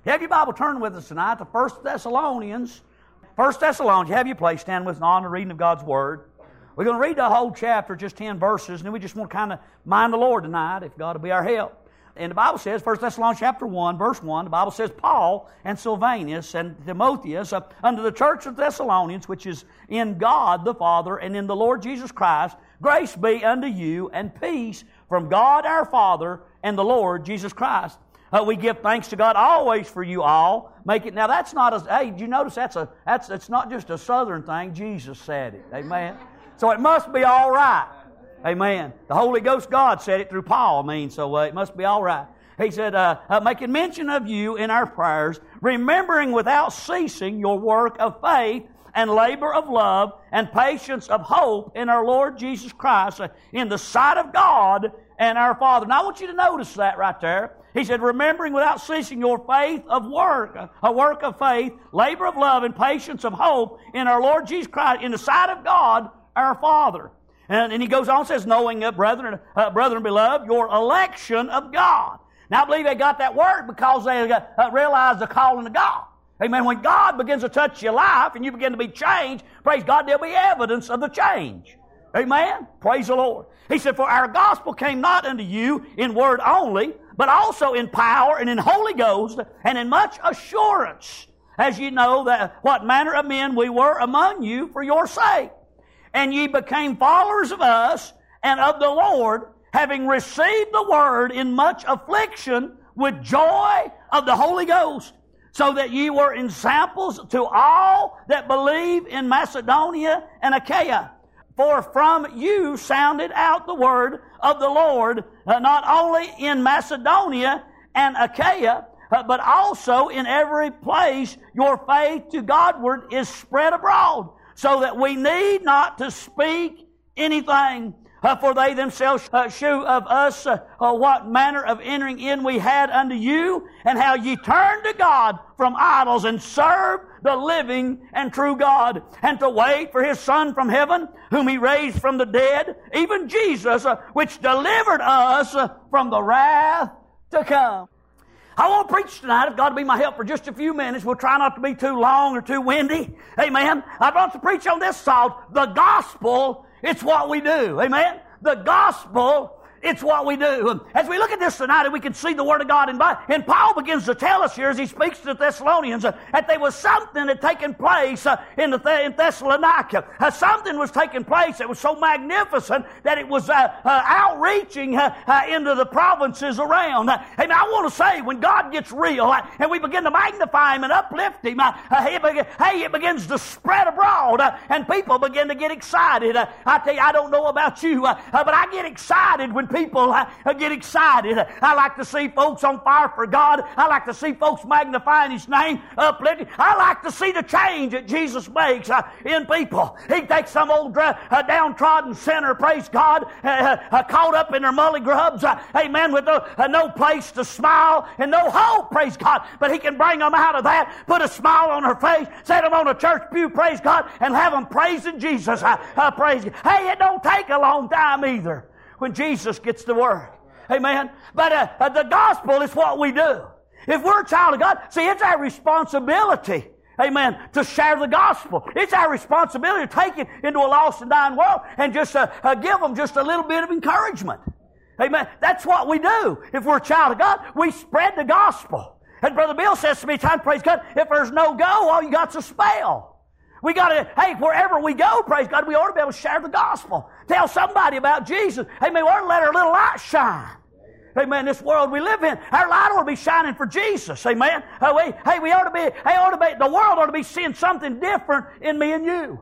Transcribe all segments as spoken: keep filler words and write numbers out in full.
You have your Bible turned with us tonight to First Thessalonians. First Thessalonians, you have your place, stand with us on the reading of God's Word. We're going to read the whole chapter, just ten verses, and then we just want to kind of mind the Lord tonight, if God will be our help. And the Bible says, First Thessalonians chapter one, verse one, the Bible says, Paul and Silvanus and Timotheus, uh, unto the church of Thessalonians, which is in God the Father and in the Lord Jesus Christ, grace be unto you and peace from God our Father and the Lord Jesus Christ. Uh, we give thanks to God always for you all. Make it now. That's not a. Hey, did you notice that's a. That's it's not just a Southern thing. Jesus said it. Amen. So it must be all right. Amen. The Holy Ghost God said it through Paul. I mean, so uh, it must be all right. He said, uh, uh, making mention of you in our prayers, remembering without ceasing your work of faith and labor of love and patience of hope in our Lord Jesus Christ, uh, in the sight of God and our Father. Now I want you to notice that right there. He said, remembering without ceasing your faith of work, a work of faith, labor of love, and patience of hope in our Lord Jesus Christ, in the sight of God, our Father. And, and he goes on and says, knowing, uh, brethren, uh, brethren beloved, your election of God. Now I believe they got that word because they uh, realized the calling of God. Amen. When God begins to touch your life and you begin to be changed, praise God, there'll be evidence of the change. Amen. Praise the Lord. He said, for our gospel came not unto you in word only, but also in power and in Holy Ghost and in much assurance, as ye know that what manner of men we were among you for your sake. And ye became followers of us and of the Lord, having received the word in much affliction with joy of the Holy Ghost, so that ye were ensamples to all that believe in Macedonia and Achaia. For from you sounded out the word of the Lord, uh, not only in Macedonia and Achaia, uh, but also in every place your faith to Godward is spread abroad, so that we need not to speak anything. Uh, for they themselves uh, shew of us uh, uh, what manner of entering in we had unto you, and how ye turned to God from idols and served the living and true God, and to wait for His Son from heaven, whom He raised from the dead, even Jesus, uh, which delivered us uh, from the wrath to come. I want to preach tonight. If God will be my help for just a few minutes, we'll try not to be too long or too windy. Amen. I want to preach on this salt. The gospel, it's what we do. Amen. The gospel, it's what we do. As we look at this tonight, we can see the Word of God. And, by, and Paul begins to tell us here as he speaks to the Thessalonians uh, that there was something that had taken place uh, in, the Th- in Thessalonica. Uh, something was taking place that was so magnificent that it was uh, uh, outreaching uh, uh, into the provinces around. Uh, and I want to say, when God gets real uh, and we begin to magnify Him and uplift Him, uh, uh, he be- hey, it begins to spread abroad uh, and people begin to get excited. Uh, I tell you, I don't know about you, uh, uh, but I get excited when people uh, get excited. I like to see folks on fire for God. I like to see folks magnifying His name, uplifting. I like to see the change that Jesus makes uh, in people. He takes some old uh, downtrodden sinner, praise God, uh, uh, caught up in their mully grubs, uh, amen, with no, uh, no place to smile and no hope, praise God. But He can bring them out of that, put a smile on their face, set them on a church pew, praise God, and have them praising Jesus. Uh, uh, praise God. Hey, it don't take a long time either when Jesus gets to work. Amen. But uh, uh, the gospel is what we do. If we're a child of God, see, it's our responsibility, amen, to share the gospel. It's our responsibility to take it into a lost and dying world and just uh, uh, give them just a little bit of encouragement. Amen. That's what we do. If we're a child of God, we spread the gospel. And Brother Bill says to me, time, praise God, if there's no go, all you got's a spell. We got to, hey, wherever we go, praise God, we ought to be able to share the gospel. Tell somebody about Jesus. Amen. We ought to let our little light shine. Amen. This world we live in, our light ought to be shining for Jesus. Amen. Uh, we, hey, we ought to be, hey, ought to be, the world ought to be seeing something different in me and you.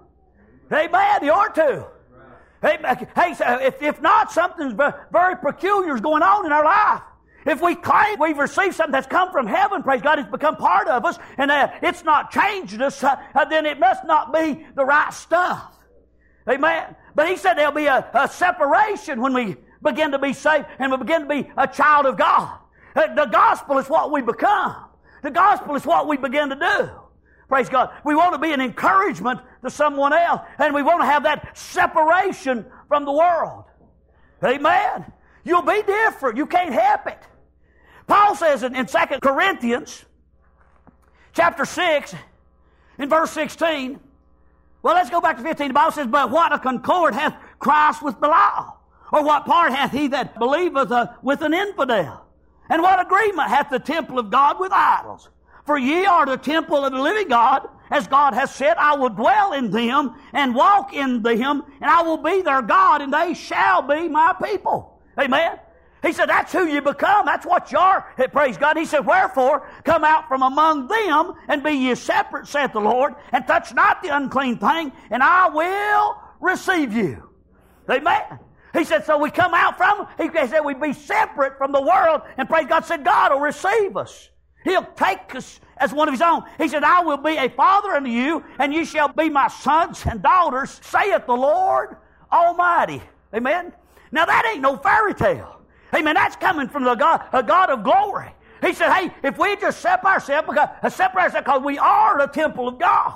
Amen. You ought to. Hey, hey if, if not, something very peculiar is going on in our life. If we claim we've received something that's come from heaven, praise God, it's become part of us, and uh, it's not changed us, uh, uh, then it must not be the right stuff. Amen. But He said there'll be a, a separation when we begin to be saved and we begin to be a child of God. Uh, the gospel is what we become. The gospel is what we begin to do. Praise God. We want to be an encouragement to someone else, and we want to have that separation from the world. Amen. You'll be different. You can't help it. Paul says in, in Second Corinthians chapter six, in verse sixteen. Well, let's go back to fifteen. The Bible says, but what a concord hath Christ with Belial? Or what part hath he that believeth uh, with an infidel? And what agreement hath the temple of God with idols? For ye are the temple of the living God, as God hath said, I will dwell in them and walk in them, and I will be their God, and they shall be my people. Amen. He said, that's who you become. That's what you are. Praise God. He said, wherefore, come out from among them, and be ye separate, saith the Lord, and touch not the unclean thing, and I will receive you. Amen. He said, so we come out from them. He said, we be separate from the world, and praise God, said, God will receive us. He'll take us as one of His own. He said, I will be a father unto you, and you shall be my sons and daughters, saith the Lord Almighty. Amen. Now that ain't no fairy tale. Amen. That's coming from the God, a God of glory. He said, hey, if we just separate ourselves, because, uh, separate ourselves because we are the temple of God.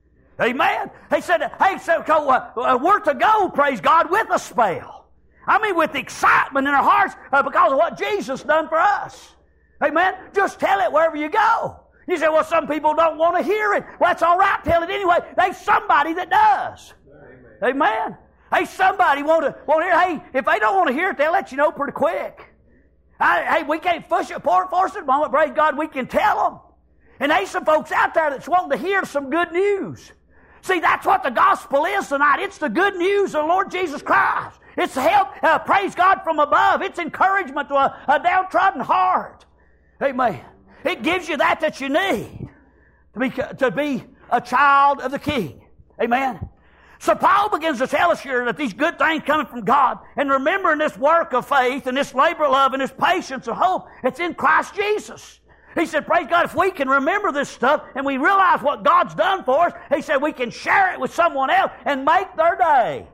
Amen. He said, hey, so, uh, uh, we're to go, praise God, with a spell. I mean, with excitement in our hearts uh, because of what Jesus done for us. Amen. Just tell it wherever you go. You say, well, some people don't want to hear it. Well, that's all right. Tell it anyway. There's somebody that does. Amen. Amen. Hey, somebody want to want to hear. Hey, if they don't want to hear it, they'll let you know pretty quick. I, hey, we can't push it, force it. At the moment, praise God, we can tell them. And there's some folks out there that's wanting to hear some good news. See, that's what the gospel is tonight. It's the good news of the Lord Jesus Christ. It's help, uh, praise God, from above. It's encouragement to a, a downtrodden heart. Amen. It gives you that that you need to be, to be a child of the King. Amen. So Paul begins to tell us here that these good things coming from God, and remembering this work of faith and this labor of love and this patience and hope, it's in Christ Jesus. He said, praise God, if we can remember this stuff and we realize what God's done for us, he said we can share it with someone else and make their day.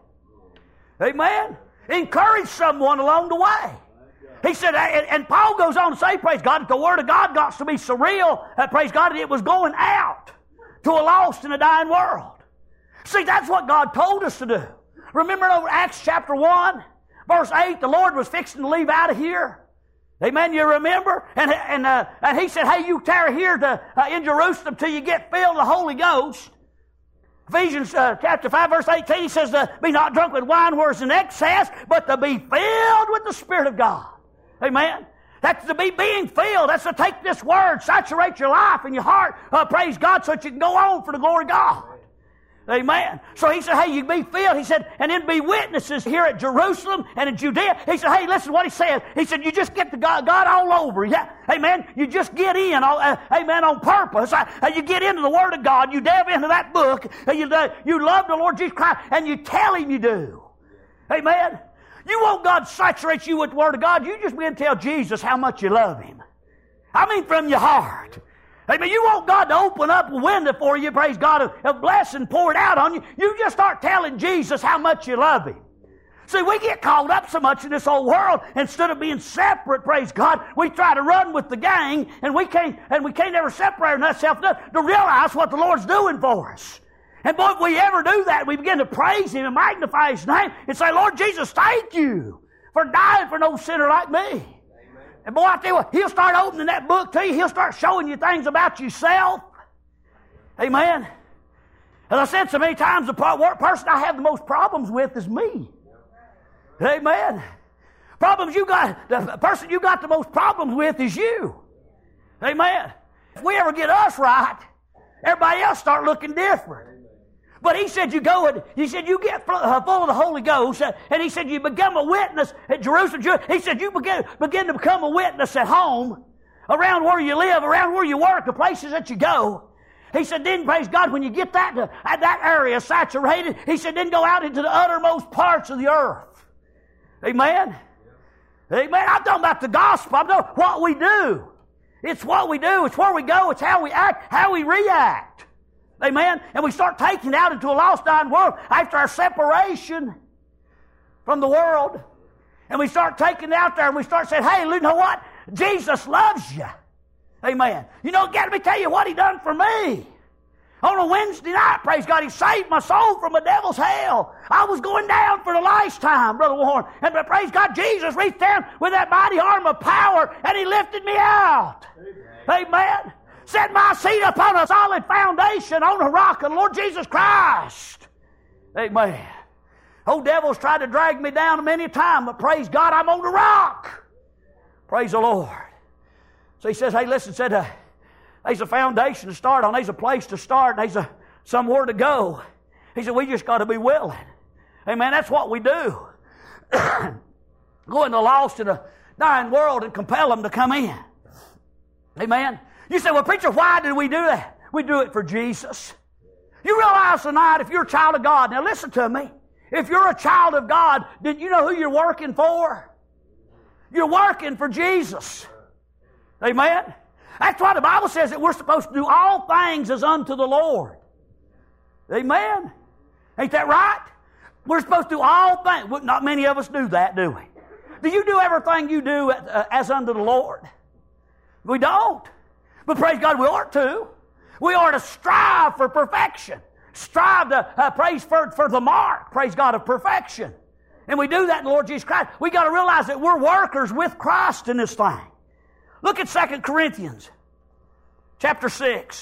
Amen. Encourage someone along the way. He said, and, and Paul goes on to say, praise God, that the Word of God got to be so real, that, praise God, that it was going out to a lost and a dying world. See, that's what God told us to do. Remember over Acts chapter one, verse eight, the Lord was fixing to leave out of here. Amen, you remember? And, and, uh, and He said, hey, you tarry here to, uh, in Jerusalem till you get filled with the Holy Ghost. Ephesians uh, chapter five, verse eighteen, he says, uh, be not drunk with wine where it's in excess, but to be filled with the Spirit of God. Amen. That's to be being filled. That's to take this Word, saturate your life and your heart, uh, praise God, so that you can go on for the glory of God. Amen. So he said, hey, you be filled. He said, and then be witnesses here at Jerusalem and in Judea. He said, hey, listen to what he said. He said, you just get the God, God all over. Yeah. Amen. You just get in, uh, amen, on purpose. Uh, you get into the Word of God. You delve into that book. Uh, you, uh, you love the Lord Jesus Christ, and you tell Him you do. Amen. You want God to saturate you with the Word of God, you just begin to tell Jesus how much you love Him. I mean, from your heart. Amen. You want God to open up a window for you, praise God, a, a blessing poured out on you. You just start telling Jesus how much you love Him. See, we get caught up so much in this old world, instead of being separate, praise God, we try to run with the gang, and we can't, and we can't ever separate ourselves to realize what the Lord's doing for us. And boy, if we ever do that, we begin to praise Him and magnify His name and say, Lord Jesus, thank you for dying for no sinner like me. And boy, I tell you what, He'll start opening that book to you. He'll start showing you things about yourself. Amen. As I said so many times, the person I have the most problems with is me. Amen. Problems you got, the person you got the most problems with is you. Amen. If we ever get us right, everybody else start looking different. But He said you go and He said you get full of the Holy Ghost, and He said you become a witness at Jerusalem. He said you begin, begin to become a witness at home, around where you live, around where you work, the places that you go. He said then, praise God, when you get that, to, that area saturated, He said then go out into the uttermost parts of the earth. Amen? Amen. I'm talking about the gospel. I'm talking about what we do. It's what we do. It's where we go. It's how we act, how we react. Amen? And we start taking it out into a lost, dying world after our separation from the world. And we start taking it out there and we start saying, hey, you know what? Jesus loves you. Amen. You know, let me tell you what He done for me. On a Wednesday night, praise God, He saved my soul from the devil's hell. I was going down for the last time, Brother Warren. And praise God, Jesus reached down with that mighty arm of power and He lifted me out. Amen. Amen. Set my seed upon a solid foundation on the rock of the Lord Jesus Christ. Amen. Old devil's tried to drag me down many a time, but praise God, I'm on the rock. Praise the Lord. So he says, hey, listen, said, uh, there's a foundation to start on. There's a place to start. There's a, somewhere to go. He said, we just got to be willing. Amen. That's what we do. Go in the lost and the dying world and compel them to come in. Amen. You say, well, preacher, why did we do that? We do it for Jesus. You realize tonight, if you're a child of God, now listen to me. If you're a child of God, did you know who you're working for? You're working for Jesus. Amen. That's why the Bible says that we're supposed to do all things as unto the Lord. Amen. Ain't that right? We're supposed to do all things. Not many of us do that, do we? Do you do everything you do as unto the Lord? We don't. But praise God, we ought to. We ought to strive for perfection. Strive to uh, praise for, for the mark, praise God, of perfection. And we do that in the Lord Jesus Christ. We got to realize that we're workers with Christ in this thing. Look at Second Corinthians chapter six.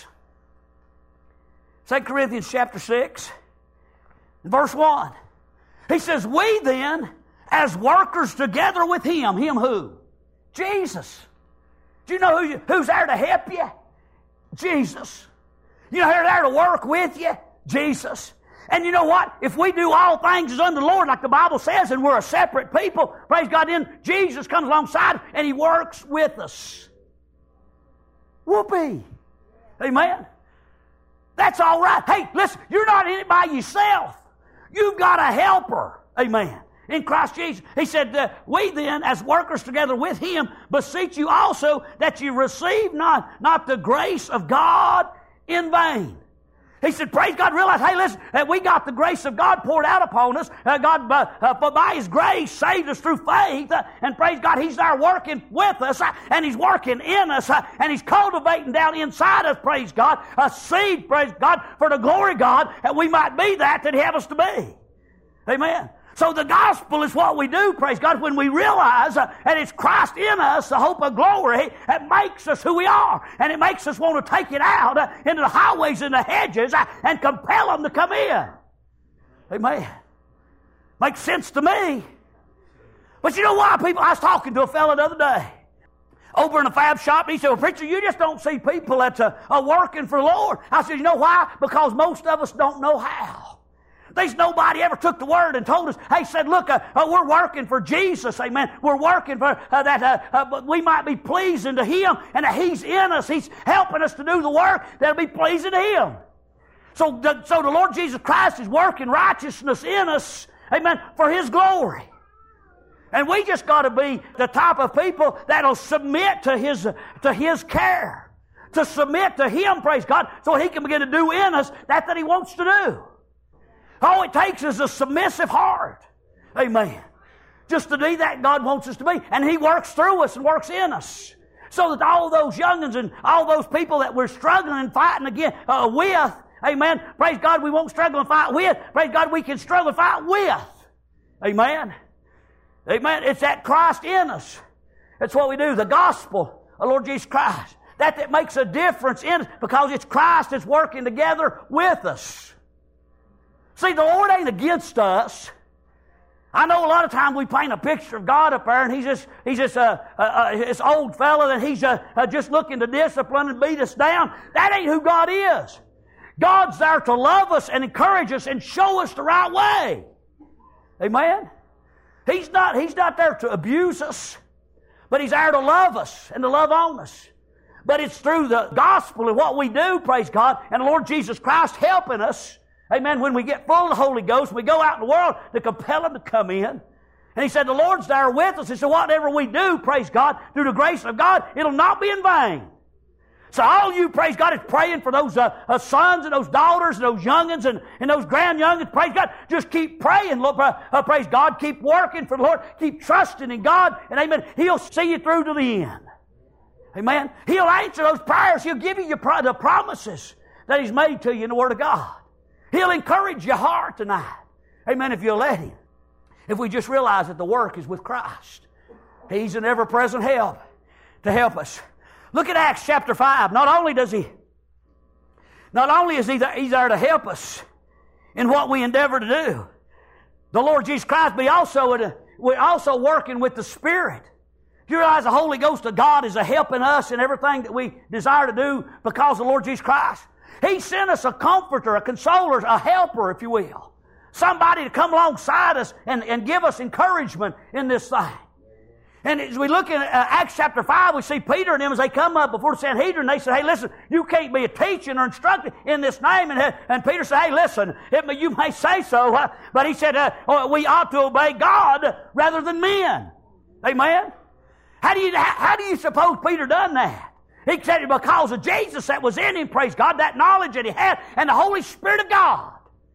Second Corinthians chapter six, verse one. He says, we then, as workers together with Him, Him who? Jesus. Do you know who you, who's there to help you? Jesus. You know who's there to work with you? Jesus. And you know what? If we do all things as unto the Lord, like the Bible says, and we're a separate people, praise God, then Jesus comes alongside and He works with us. Whoopee. Amen. That's all right. Hey, listen, you're not in it by yourself. You've got a helper. Amen. In Christ Jesus. He said, uh, we then, as workers together with Him, beseech you also that you receive not, not the grace of God in vain. He said, praise God, realize, hey, listen, that we got the grace of God poured out upon us. Uh, God, uh, uh, by His grace, saved us through faith. Uh, and praise God, He's there working with us. Uh, and He's working in us. Uh, and He's cultivating down inside us, praise God, a seed, praise God, for the glory of God, that we might be that that He have us to be. Amen. So the gospel is what we do, praise God, when we realize uh, that it's Christ in us, the hope of glory, that makes us who we are. And it makes us want to take it out uh, into the highways and the hedges uh, and compel them to come in. Amen. Makes sense to me. But you know why, people? I was talking to a fellow the other day over in a fab shop, and he said, well, preacher, you just don't see people that uh, are working for the Lord. I said, you know why? Because most of us don't know how. There's nobody ever took the word and told us, hey, said, look, uh, uh, we're working for Jesus, amen. We're working for uh, that uh, uh, we might be pleasing to Him, and that He's in us. He's helping us to do the work that'll be pleasing to Him. So the, so the Lord Jesus Christ is working righteousness in us, amen, for His glory. And we just got to be the type of people that'll submit to His, to His care, to submit to Him, praise God, so He can begin to do in us that that He wants to do. All it takes is a submissive heart. Amen. Just to be that God wants us to be. And He works through us and works in us. So that all those young'uns and all those people that we're struggling and fighting again uh, with, amen, praise God, we won't struggle and fight with. Praise God, we can struggle and fight with. Amen. Amen. It's that Christ in us. That's what we do. The gospel of Lord Jesus Christ. That that makes a difference in us because it's Christ that's working together with us. See, the Lord ain't against us. I know a lot of times we paint a picture of God up there, and He's just He's just a, a, a this old fella that He's a, a just looking to discipline and beat us down. That ain't who God is. God's there to love us and encourage us and show us the right way. Amen. He's not He's not there to abuse us, but He's there to love us and to love on us. But it's through the gospel and what we do, praise God, and the Lord Jesus Christ helping us. Amen. When we get full of the Holy Ghost, we go out in the world to compel them to come in. And He said, the Lord's there with us. He said, whatever we do, praise God, through the grace of God, it'll not be in vain. So all you, praise God, is praying for those uh, uh, sons and those daughters and those young'uns and, and those grand young'uns. Praise God. Just keep praying. Lord, uh, praise God. Keep working for the Lord. Keep trusting in God. And amen. He'll see you through to the end. Amen. He'll answer those prayers. He'll give you your pro- the promises that He's made to you in the Word of God. He'll encourage your heart tonight. Amen, if you'll let Him. If we just realize that the work is with Christ. He's an ever-present help to help us. Look at Acts chapter five. Not only does He, not only is He there, He's there to help us in what we endeavor to do, the Lord Jesus Christ, but He also, we're also working with the Spirit. Do you realize the Holy Ghost of God is a helping us in everything that we desire to do because of the Lord Jesus Christ? He sent us a comforter, a consoler, a helper, if you will. Somebody to come alongside us and, and give us encouragement in this thing. And as we look in uh, Acts chapter five, we see Peter and them as they come up before the Sanhedrin, they said, hey, listen, you can't be a teaching or instructing in this name. And, and Peter said, hey, listen, it, you may say so, uh, but he said, uh, we ought to obey God rather than men. Amen? How do you, how, how do you suppose Peter done that? He said it because of Jesus that was in him, praise God, that knowledge that he had, and the Holy Spirit of God.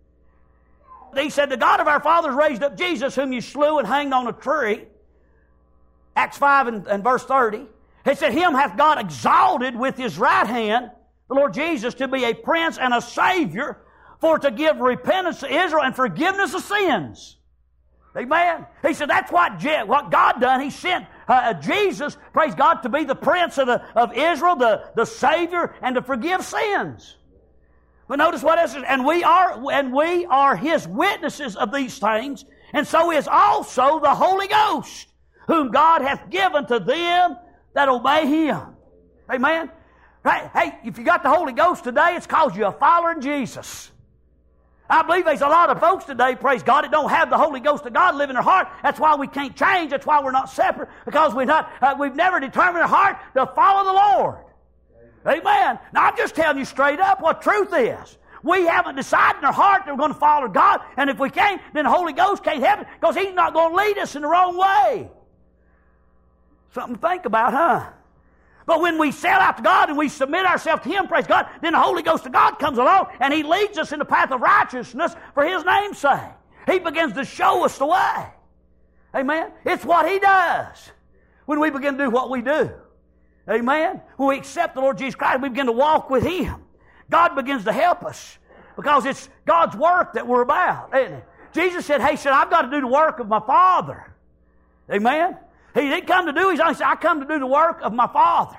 He said, the God of our fathers raised up Jesus, whom you slew and hanged on a tree. Acts five and, and verse thirty. He said, him hath God exalted with his right hand, the Lord Jesus, to be a prince and a savior, for to give repentance to Israel and forgiveness of sins. Amen. He said that's what, Je- what God done. He sent uh, Jesus, praise God, to be the prince of, the, of Israel, the, the savior, and to forgive sins. But notice what else is, and we are, and we are His witnesses of these things, and so is also the Holy Ghost, whom God hath given to them that obey Him. Amen? Right? Hey, if you got the Holy Ghost today, it's because you're a follower of Jesus. I believe there's a lot of folks today, praise God, that don't have the Holy Ghost of God live in their heart. That's why we can't change. That's why we're not separate, because we're not, uh, we've never determined our heart to follow the Lord. Amen. Now, I'm just telling you straight up what truth is. We haven't decided in our heart that we're going to follow God, and if we can't, then the Holy Ghost can't help it, because He's not going to lead us in the wrong way. Something to think about, huh? But when we sell out to God and we submit ourselves to Him, praise God, then the Holy Ghost of God comes along and He leads us in the path of righteousness for His name's sake. He begins to show us the way. Amen? It's what He does when we begin to do what we do. Amen? When we accept the Lord Jesus Christ, we begin to walk with Him. God begins to help us because it's God's work that we're about, isn't it? Jesus said, hey, said, I've got to do the work of my Father. Amen? He didn't come to do His own. He said, I come to do the work of my Father.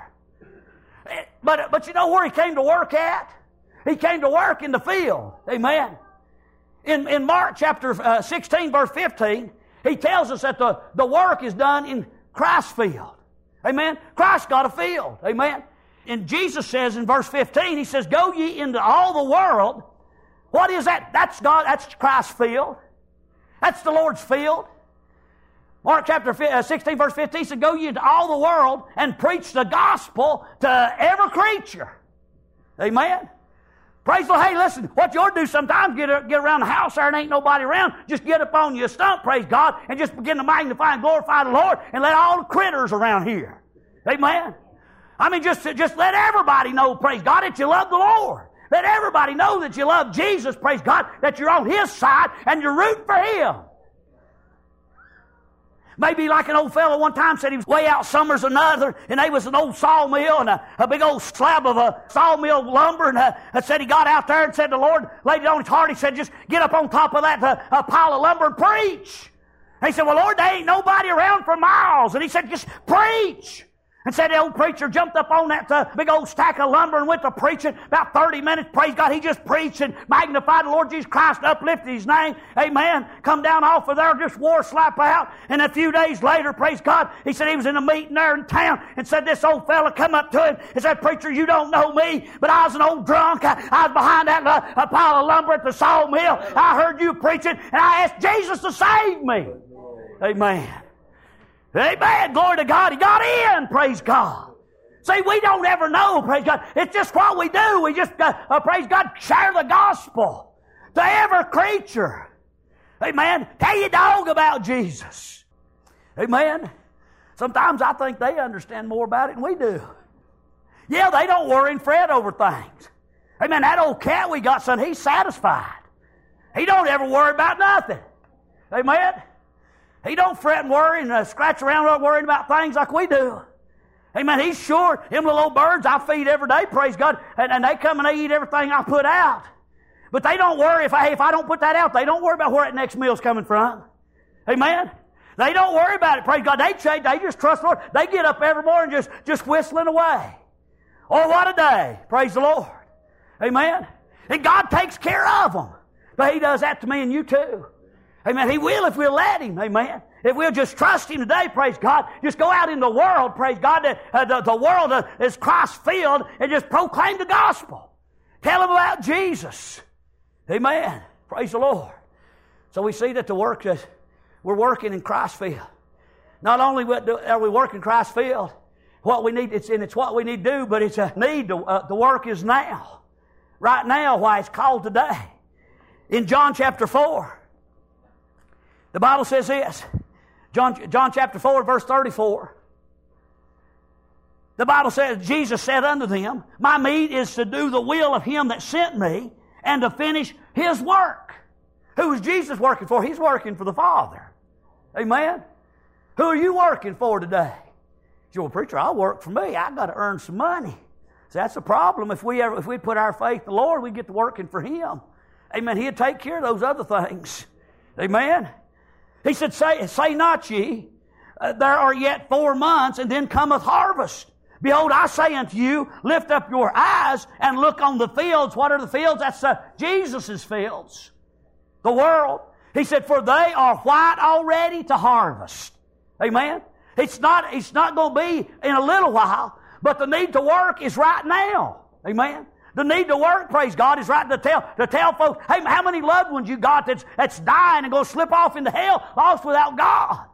But, but you know where He came to work at? He came to work in the field. Amen? In, in Mark chapter uh, sixteen, verse fifteen, He tells us that the, the work is done in Christ's field. Amen? Christ got a field. Amen? And Jesus says in verse fifteen, He says, go ye into all the world. What is that? That's God, that's Christ's field. That's the Lord's field. Mark chapter sixteen, verse fifteen said, go ye into all the world and preach the gospel to every creature. Amen? Praise the Lord. Hey, listen, what you ought to do sometimes, get, get around the house there and ain't nobody around. Just get up on your stump, praise God, and just begin to magnify and glorify the Lord and let all the critters around here. Amen? I mean, just, just let everybody know, praise God, that you love the Lord. Let everybody know that you love Jesus, praise God, that you're on His side and you're rooting for Him. Maybe like an old fellow one time said he was way out summers another, and there was an old sawmill and a, a big old slab of a sawmill lumber, and uh, said he got out there and said the Lord laid it on his heart. He said, just get up on top of that uh, a pile of lumber and preach. And he said, well, Lord, there ain't nobody around for miles. And he said, just preach. And said the old preacher jumped up on that uh, big old stack of lumber and went to preaching about thirty minutes. Praise God. He just preached and magnified the Lord Jesus Christ, uplifted His name. Amen. Come down off of there, just wore slap out. And a few days later, praise God, he said he was in a meeting there in town and said this old fella come up to him and said, preacher, you don't know me, but I was an old drunk. I, I was behind that uh, pile of lumber at the sawmill. I heard you preaching and I asked Jesus to save me. Amen. Amen. Glory to God. He got in. Praise God. See, we don't ever know. Praise God. It's just what we do. We just, uh, uh, praise God, share the gospel to every creature. Amen. Tell your dog about Jesus. Amen. Sometimes I think they understand more about it than we do. Yeah, they don't worry and fret over things. Amen. That old cat we got, son, he's satisfied. He don't ever worry about nothing. Amen. He don't fret and worry and uh, scratch around worrying about things like we do. Amen. He's sure, them little old birds I feed every day, praise God, and, and they come and they eat everything I put out. But they don't worry if I, if I don't put that out, they don't worry about where that next meal's coming from. Amen. They don't worry about it, praise God. They change, they just trust the Lord. They get up every morning just, just whistling away. Oh, what a day. Praise the Lord. Amen. And God takes care of them. But He does that to me and you too. Amen. He will if we'll let Him. Amen. If we'll just trust Him today, praise God, just go out in the world, praise God, the, uh, the, the world uh, is Christ-filled, and just proclaim the gospel. Tell them about Jesus. Amen. Praise the Lord. So we see that the work that we're working in Christ-filled. Not only are we working Christ-filled, what we need, it's, and it's what we need to do, but it's a need. To, uh, the work is now. Right now, why it's called today. In John chapter four, the Bible says this. John, John chapter four, verse thirty-four. The Bible says, Jesus said unto them, My meat is to do the will of Him that sent me, and to finish His work. Who is Jesus working for? He's working for the Father. Amen? Who are you working for today? You say, well, preacher, I work for me. I've got to earn some money. So that's the problem. If we ever, if we put our faith in the Lord, we get to working for Him. Amen. He'll take care of those other things. Amen. He said, Say, say not ye, uh, there are yet four months, and then cometh harvest. Behold, I say unto you, lift up your eyes and look on the fields. What are the fields? That's uh, Jesus' fields. The world. He said, for they are white already to harvest. Amen. It's not, it's not going to be in a little while, but the need to work is right now. Amen. The need to work, praise God, is right to tell, to tell folks, hey, how many loved ones you got that's, that's dying and going to slip off into hell, lost without God?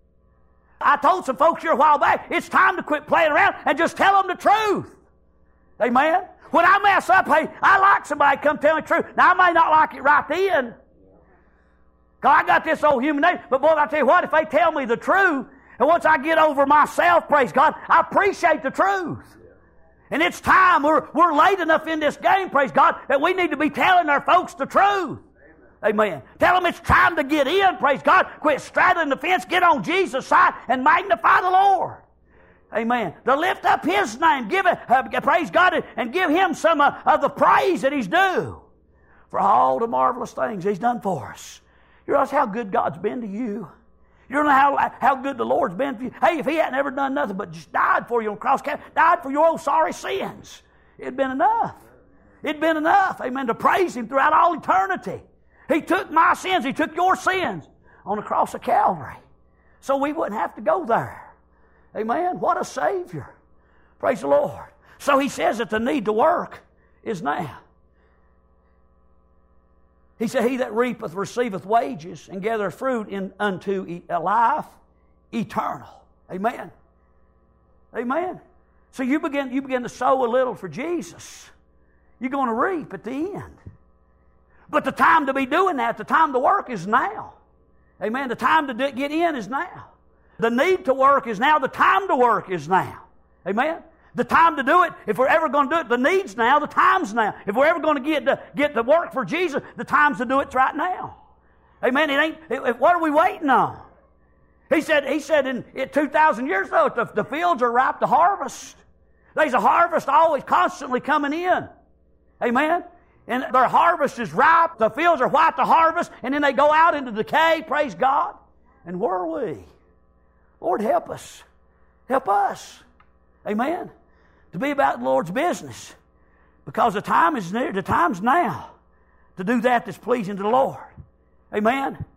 I told some folks here a while back, it's time to quit playing around and just tell them the truth. Amen? When I mess up, hey, I like somebody to come tell me the truth. Now, I may not like it right then. God, I got this old human nature, but boy, I tell you what, if they tell me the truth, and once I get over myself, praise God, I appreciate the truth. And it's time. We're, we're late enough in this game, praise God, that we need to be telling our folks the truth. Amen. Amen. Tell them it's time to get in, praise God. Quit straddling the fence, get on Jesus' side, and magnify the Lord. Amen. To lift up His name, give it, uh, praise God, and give Him some uh, of the praise that He's due for all the marvelous things He's done for us. You realize how good God's been to you? You don't know how, how good the Lord's been for you. Hey, if He hadn't ever done nothing but just died for you on the cross, died for your old sorry sins, it'd been enough. It'd been enough, amen, to praise Him throughout all eternity. He took my sins, He took your sins on the cross of Calvary, so we wouldn't have to go there. Amen. What a Savior. Praise the Lord. So He says that the need to work is now. He said, He that reapeth receiveth wages, and gathereth fruit in, unto a life eternal. Amen. Amen. So you begin, you begin to sow a little for Jesus. You're going to reap at the end. But the time to be doing that, the time to work is now. Amen. The time to do, get in is now. The need to work is now. The time to work is now. Amen. The time to do it, if we're ever going to do it, the need's now, the time's now. If we're ever going to get to, get to work for Jesus, the time's to do it's right now. Amen. It ain't. It, what are we waiting on? He said. He said in, in two thousand years ago, the, the fields are ripe to harvest. There's a harvest always, constantly coming in. Amen. And their harvest is ripe. The fields are white to harvest, and then they go out into decay. Praise God. And where are we? Lord, help us. Help us. Amen. To be about the Lord's business. Because the time is near, the time's now to do that that's pleasing to the Lord. Amen.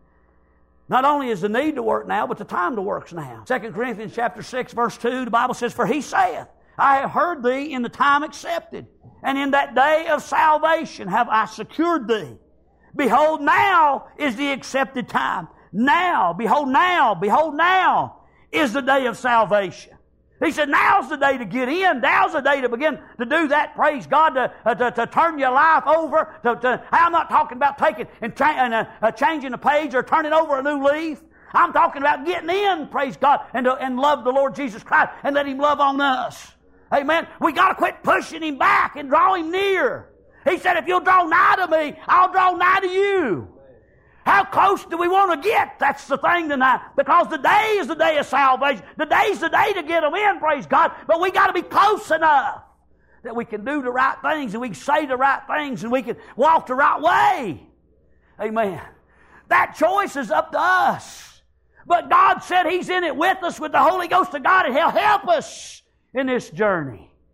Not only is the need to work now, but the time to work's now. Second Corinthians chapter six, verse two, the Bible says, For He saith, I have heard thee in the time accepted, and in that day of salvation have I secured thee. Behold, now is the accepted time. Now, behold now, behold now is the day of salvation. He said, now's the day to get in. Now's the day to begin to do that, praise God, to, uh, to, to turn your life over. To, to, I'm not talking about taking and, cha- and uh, uh, changing a page or turning over a new leaf. I'm talking about getting in, praise God, and, to, and love the Lord Jesus Christ and let Him love on us. Amen. We got to quit pushing Him back and draw Him near. He said, if you'll draw nigh to me, I'll draw nigh to you. How close do we want to get? That's the thing tonight. Because the day is the day of salvation. The day's the day to get them in, praise God. But we got to be close enough that we can do the right things and we can say the right things and we can walk the right way. Amen. That choice is up to us. But God said He's in it with us with the Holy Ghost of God, and He'll help us in this journey.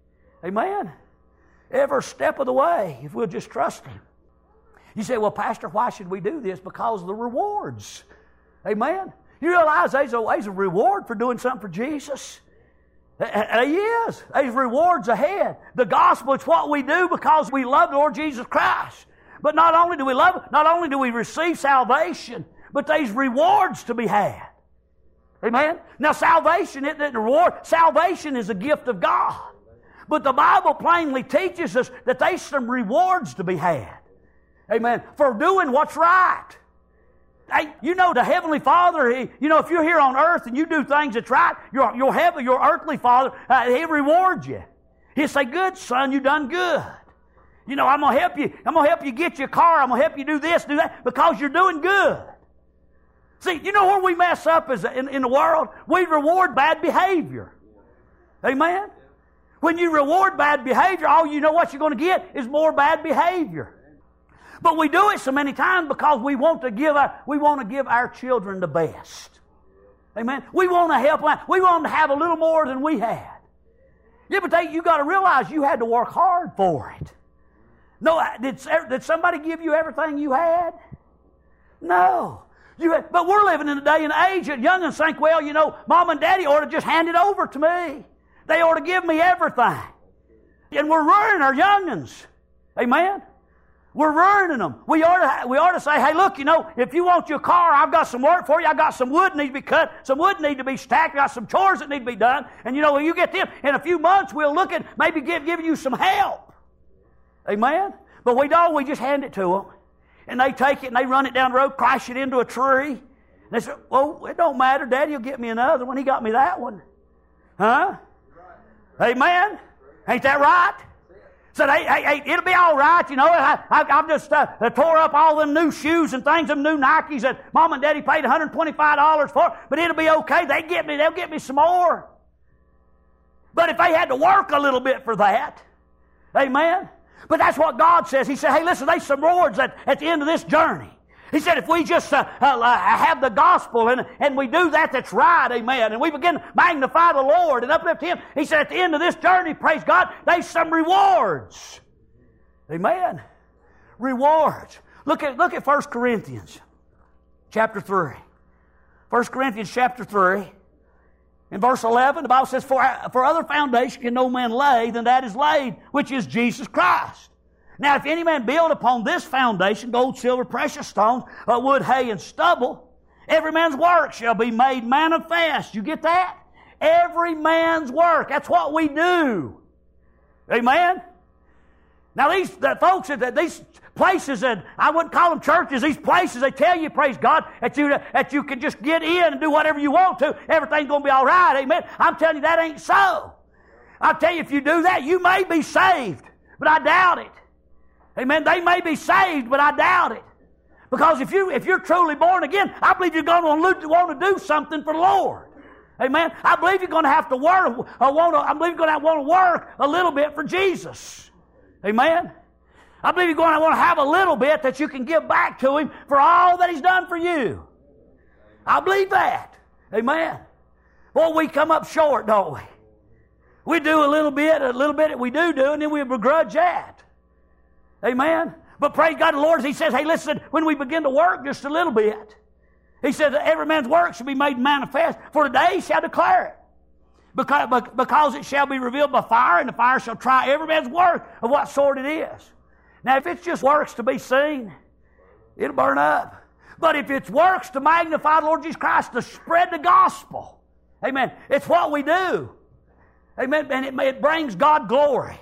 Amen. Every step of the way, if we'll just trust Him. You say, well, Pastor, why should we do this? Because of the rewards. Amen. You realize there's a, there's a reward for doing something for Jesus? There is. There's rewards ahead. The gospel is what we do because we love the Lord Jesus Christ. But not only do we love it, not only do we receive salvation, but there's rewards to be had. Amen? Now, salvation isn't a reward. Salvation is a gift of God. But the Bible plainly teaches us that there's some rewards to be had. Amen. For doing what's right. Hey, you know the Heavenly Father, he, you know, if you're here on earth and you do things that's right, your, your, heaven, your earthly Father, uh, He rewards you. He'll say, good son, you done good. You know, I'm going to help you. I'm going to help you get your car. I'm going to help you do this, do that, because you're doing good. See, you know where we mess up is in, in the world? We reward bad behavior. Amen? When you reward bad behavior, all you know what you're going to get is more bad behavior. But we do it so many times because we want to give our, we want to give our children the best. Amen? We want to help them. We want them to have a little more than we had. Yeah, but they, you got to realize you had to work hard for it. No, did, did somebody give you everything you had? No. You had, but we're living in a day and age that young'uns think, well, you know, Mom and Daddy ought to just hand it over to me. They ought to give me everything. And we're ruining our young'uns. Amen? We're ruining them. We ought to, we ought to say, hey, look, you know, if you want your car, I've got some work for you. I've got some wood needs to be cut. Some wood need to be stacked. I've got some chores that need to be done. And, you know, when you get them, in a few months, we'll look at maybe give, giving you some help. Amen? But we don't. We just hand it to them. And they take it and they run it down the road, crash it into a tree. And they say, well, it don't matter. Daddy will get me another one. He got me that one. Huh? Amen? Ain't that right? Said, hey, hey, hey, it'll be all right, you know. I, I, I've just uh, tore up all them new shoes and things, them new Nikes that Mom and Daddy paid one hundred twenty-five dollars for, but it'll be okay. They get me, they'll get me some more. But if they had to work a little bit for that, amen. But that's what God says. He said, hey, listen, there's some rewards at, at the end of this journey. He said, if we just uh, uh, have the gospel and, and we do that, that's right, amen, and we begin to magnify the Lord and uplift Him, He said, at the end of this journey, praise God, there's some rewards. Amen. Rewards. Look at, look at First Corinthians chapter three. First Corinthians chapter three. In verse eleven, the Bible says, for, for other foundation can no man lay than that is laid, which is Jesus Christ. Now, if any man build upon this foundation, gold, silver, precious stones, uh, wood, hay, and stubble, every man's work shall be made manifest. You get that? Every man's work. That's what we do. Amen? Now, these the folks, at these places, that I wouldn't call them churches, these places, they tell you, praise God, that you, that you can just get in and do whatever you want to. Everything's going to be all right. Amen? I'm telling you, that ain't so. I'll tell you, if you do that, you may be saved, but I doubt it. Amen. They may be saved, but I doubt it. Because if you if you're truly born again, I believe you're going to want to do something for the Lord. Amen. I believe you're going to have to work. I want to. I believe you're going to want to work a little bit for Jesus. Amen. I believe you're going to want to have a little bit that you can give back to Him for all that He's done for you. I believe that. Amen. Well, we come up short, don't we? We do a little bit, a little bit that we do do, and then we begrudge that. Amen. But praise God, the Lord, He says, hey, listen, when we begin to work just a little bit, He says that every man's work shall be made manifest, for the day shall declare it. Because, because it shall be revealed by fire, and the fire shall try every man's work of what sort it is. Now, if it's just works to be seen, it'll burn up. But if it's works to magnify the Lord Jesus Christ, to spread the gospel, amen, it's what we do. Amen. And it, it brings God glory.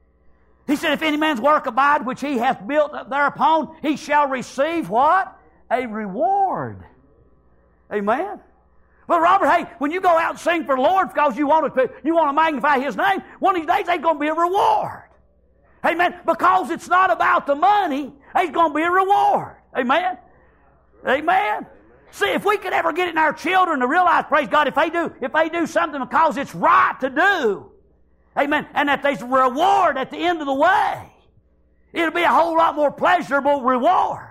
He said, if any man's work abide, which he hath built thereupon, he shall receive what? A reward. Amen. Well, Robert, hey, when you go out and sing for the Lord because you want to, you want to magnify His name, one of these days there's going to be a reward. Amen. Because it's not about the money, there's going to be a reward. Amen. Amen. See, if we could ever get it in our children to realize, praise God, if they do, if they do something because it's right to do, amen, and that there's a reward at the end of the way, it'll be a whole lot more pleasurable reward.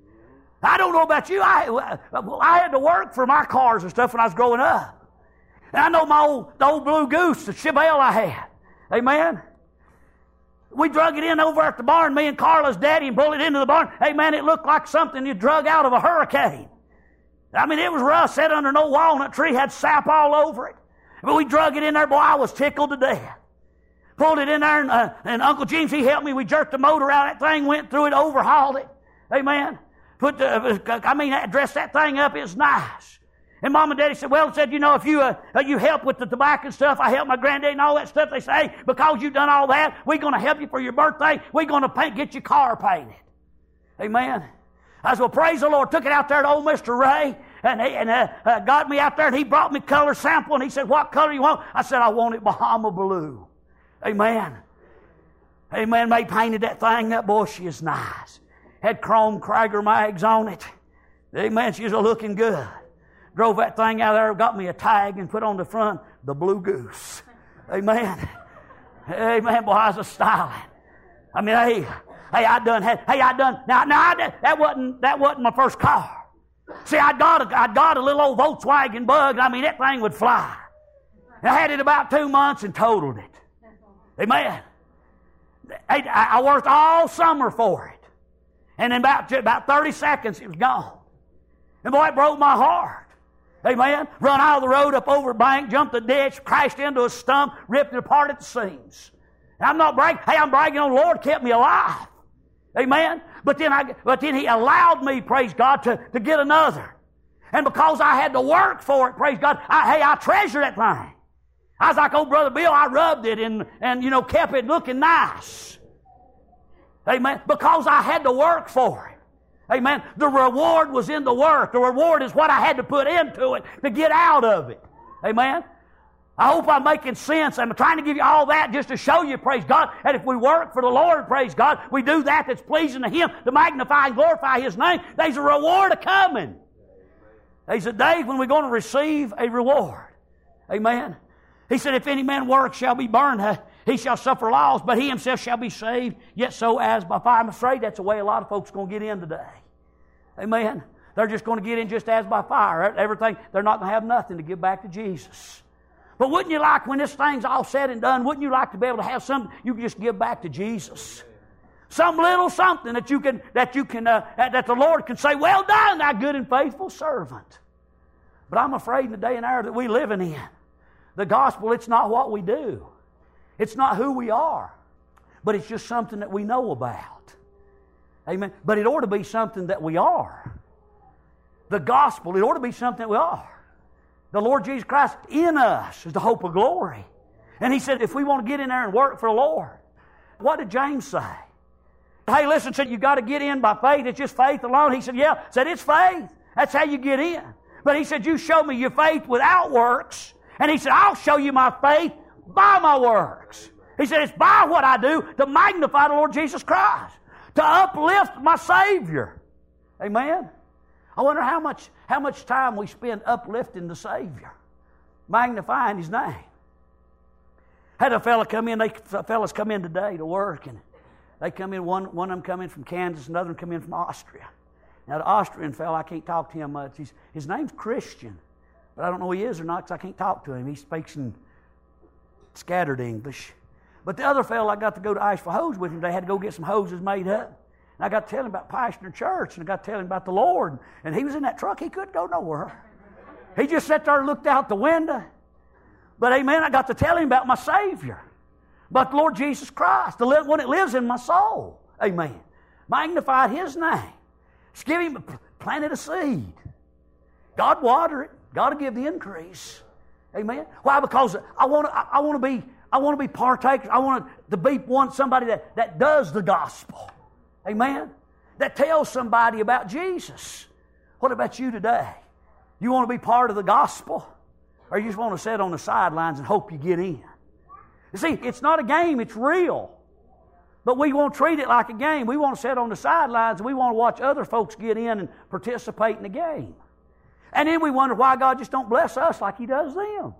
I don't know about you. I, I had to work for my cars and stuff when I was growing up. And I know my old, the old Blue Goose, the Chevelle I had. Amen. We drug it in over at the barn, me and Carla's daddy, and pulled it into the barn. Hey, man, it looked like something you drug out of a hurricane. I mean, it was rough. Sat under no walnut tree, had sap all over it. But we drug it in there. Boy, I was tickled to death. Pulled it in there, and, uh, and Uncle James, he helped me. We jerked the motor out of that thing, went through it, overhauled it. Amen. Put the, uh, I mean, dressed that thing up. It's nice. And Mom and Daddy said, well, said, you know, if you uh, you help with the tobacco and stuff, I help my granddad and all that stuff. They say, hey, because you've done all that, we're going to help you for your birthday. We're going to paint, get your car painted. Amen. I said, well, praise the Lord. Took it out there to old Mister Ray, and he and, uh, uh, got me out there, and he brought me color sample, and he said, what color you want? I said, I want it Bahama blue. Amen. Amen. They painted that thing up. Boy, she is nice. Had chrome Krager mags on it. Amen. She was looking good. Drove that thing out there, got me a tag, and put on the front, the Blue Goose. Amen. Amen. Boy, I was a styling. I mean, hey, hey, I done had, hey, I done, now, now, I done, that wasn't, that wasn't my first car. See, I'd got a, I'd got a little old Volkswagen Bug. I mean, that thing would fly. I had it about two months and totaled it. Amen. I, I worked all summer for it. And in about, about thirty seconds, it was gone. And boy, it broke my heart. Amen. Run out of the road, up over a bank, jumped the ditch, crashed into a stump, ripped it apart at the seams. And I'm not bragging. Hey, I'm bragging on the Lord kept me alive. Amen. But then I, but then He allowed me, praise God, to, to get another. And because I had to work for it, praise God, I, hey, I treasure that thing. I was like old Brother Bill, I rubbed it and, and, you know, kept it looking nice. Amen. Because I had to work for it. Amen. The reward was in the work. The reward is what I had to put into it to get out of it. Amen. I hope I'm making sense. I'm trying to give you all that just to show you, praise God, that if we work for the Lord, praise God, we do that that's pleasing to Him to magnify and glorify His name. There's a reward a coming. There's a day when we're going to receive a reward. Amen. He said, if any man work shall be burned, he shall suffer loss, but he himself shall be saved, yet so as by fire. I'm afraid that's the way a lot of folks are going to get in today. Amen. They're just going to get in just as by fire. Everything, they're not going to have nothing to give back to Jesus. But wouldn't you like, when this thing's all said and done, wouldn't you like to be able to have something you can just give back to Jesus? Some little something that you can, that you can, uh, that the Lord can say, well done, thou good and faithful servant. But I'm afraid in the day and hour that we're living in, the gospel, it's not what we do. It's not who we are. But it's just something that we know about. Amen. But it ought to be something that we are. The gospel, it ought to be something that we are. The Lord Jesus Christ in us is the hope of glory. And He said, if we want to get in there and work for the Lord, what did James say? Hey, listen, said you got to get in by faith. It's just faith alone. He said, yeah. Said it's faith. That's how you get in. But he said, you show me your faith without works. And he said, I'll show you my faith by my works. He said, it's by what I do to magnify the Lord Jesus Christ, to uplift my Savior. Amen. I wonder how much how much time we spend uplifting the Savior, magnifying His name. Had a fella come in. They fellas come in today to work, and they come in. One one of them come in from Kansas, another one come in from Austria. Now the Austrian fella, I can't talk to him much. He's, his name's Christian, but I don't know who he is or not because I can't talk to him. He speaks in scattered English. But the other fellow, I got to go to Asheville Hose with him. They had to go get some hoses made up. And I got to tell him about Pioneer Church, and I got to tell him about the Lord. And he was in that truck. He couldn't go nowhere. He just sat there and looked out the window. But amen, I got to tell him about my Savior, about the Lord Jesus Christ, the one that lives in my soul. Amen. Magnified His name. Just give Him, planted a seed. God water it. God will give the increase. Amen. Why? Because I want to. I want to be. I want to be partakers. I want to be one somebody that, that does the gospel. Amen. That tells somebody about Jesus. What about you today? You want to be part of the gospel, or you just want to sit on the sidelines and hope you get in? You see, it's not a game. It's real. But we won't treat it like a game. We want to sit on the sidelines and we want to watch other folks get in and participate in the game. And then we wonder why God just don't bless us like He does them.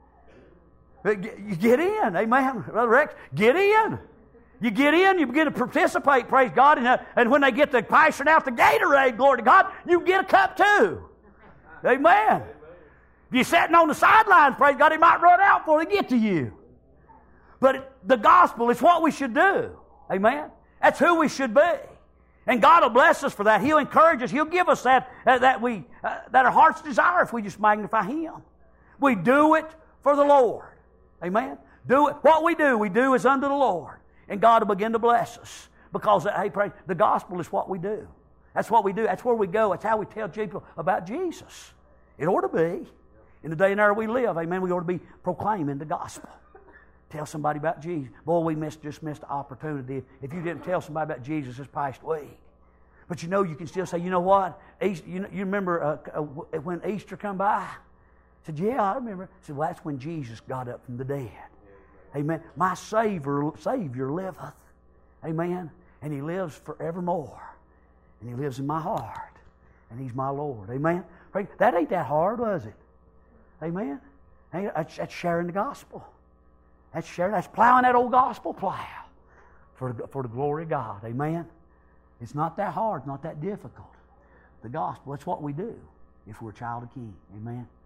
You get in, amen. Brother Rex, get in. You get in, you begin to participate, praise God, and, uh, and when they get the passing out the Gatorade, glory to God, you get a cup too. Amen. If you're sitting on the sidelines, praise God, He might run out before they get to you. But it, the gospel is what we should do. Amen? That's who we should be. And God will bless us for that. He'll encourage us. He'll give us that, uh, that, we, uh, that our heart's desire if we just magnify Him. We do it for the Lord. Amen? Do it. What we do, we do is unto the Lord. And God will begin to bless us. Because, hey, pray, the gospel is what we do. That's what we do. That's where we go. That's how we tell people about Jesus. It ought to be. In the day and hour we live, amen, we ought to be proclaiming the gospel. Tell somebody about Jesus. Boy, we missed, just missed the opportunity if you didn't tell somebody about Jesus this past week. But you know, you can still say, you know what? Easter, you, know, you remember uh, uh, when Easter come by? I said, yeah, I remember. I said, well, that's when Jesus got up from the dead. Amen. My Savior, Savior liveth. Amen. And He lives forevermore. And He lives in my heart. And He's my Lord. Amen. That ain't that hard, was it? Amen. That's sharing the gospel. That's sharing. That's plowing that old gospel plow for the, for the glory of God. Amen. It's not that hard. Not that difficult. The gospel. That's what we do if we're a child of King. Amen.